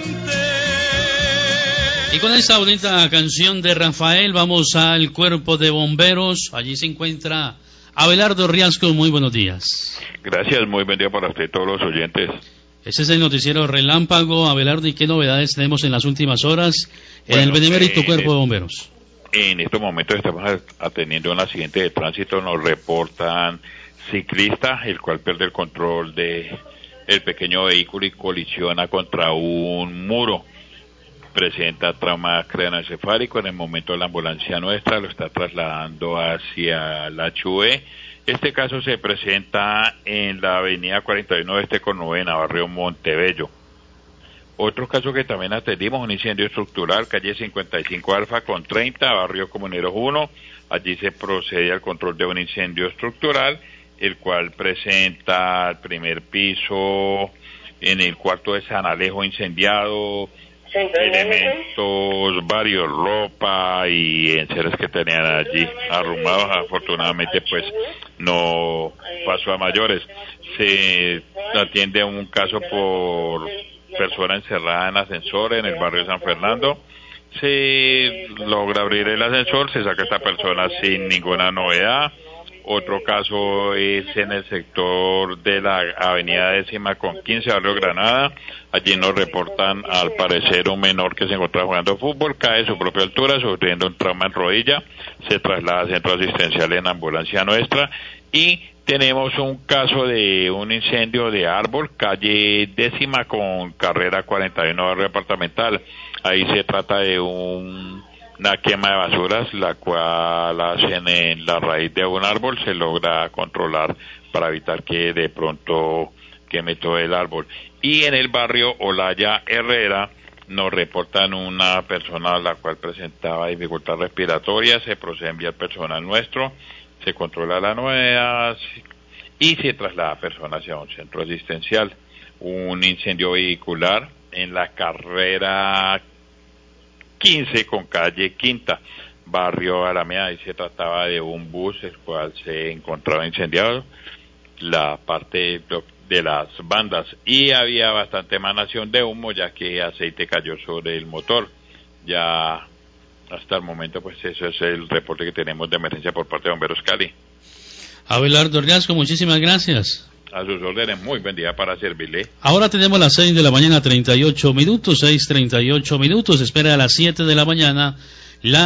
Y con esta bonita canción de Rafael vamos al cuerpo de bomberos. Allí se encuentra Abelardo Riasco. Muy buenos días. Gracias, muy buen día para usted y todos los oyentes. Este es el noticiero Relámpago. Abelardo, ¿y qué novedades tenemos en las últimas horas en el benemérito cuerpo de bomberos? En estos momentos estamos atendiendo un accidente de tránsito. Nos reportan ciclista, el cual pierde el control de el pequeño vehículo y colisiona contra un muro. Presenta trauma craneoencefálico. En el momento la ambulancia nuestra lo está trasladando hacia la Chue. Este caso se presenta en la avenida 41 Este con Novena, barrio Montebello. Otro caso que también atendimos, un incendio estructural, calle 55 Alfa con 30, barrio Comuneros 1. Allí se procede al control de un incendio estructural, el cual presenta el primer piso en el cuarto de San Alejo incendiado, elementos varios, ropa y enseres que tenían allí arrumados. Afortunadamente pues no pasó a mayores. Se atiende un caso por persona encerrada en ascensor en el barrio de San Fernando. Se logra abrir el ascensor, se saca esta persona sin ninguna novedad. Otro caso es en el sector de la avenida 10ª con 15, barrio Granada. Allí nos reportan al parecer un menor que se encontraba jugando fútbol, cae de su propia altura, sufriendo un trauma en rodilla, se traslada al centro asistencial en ambulancia nuestra. Y tenemos un caso de un incendio de árbol, calle 10ª con carrera 41, barrio departamental. Ahí se trata de una quema de basuras, la cual hacen en la raíz de un árbol, se logra controlar para evitar que de pronto queme todo el árbol. Y en el barrio Olaya Herrera nos reportan una persona la cual presentaba dificultad respiratoria, se procede a enviar personal nuestro, se controla la novedad y se traslada personas hacia un centro asistencial. Un incendio vehicular en la carrera 15 con calle Quinta, barrio Alameda. Ahí se trataba de un bus el cual se encontraba incendiado, la parte de las bandas, y había bastante emanación de humo ya que aceite cayó sobre el motor. Ya hasta el momento pues eso es el reporte que tenemos de emergencia por parte de Bomberos Cali. Abelardo Riasco, muchísimas gracias. A sus órdenes, muy buen día para servirle. Ahora tenemos las 6 de la mañana, 38 minutos, 6:38 minutos. Espera a las 7 de la mañana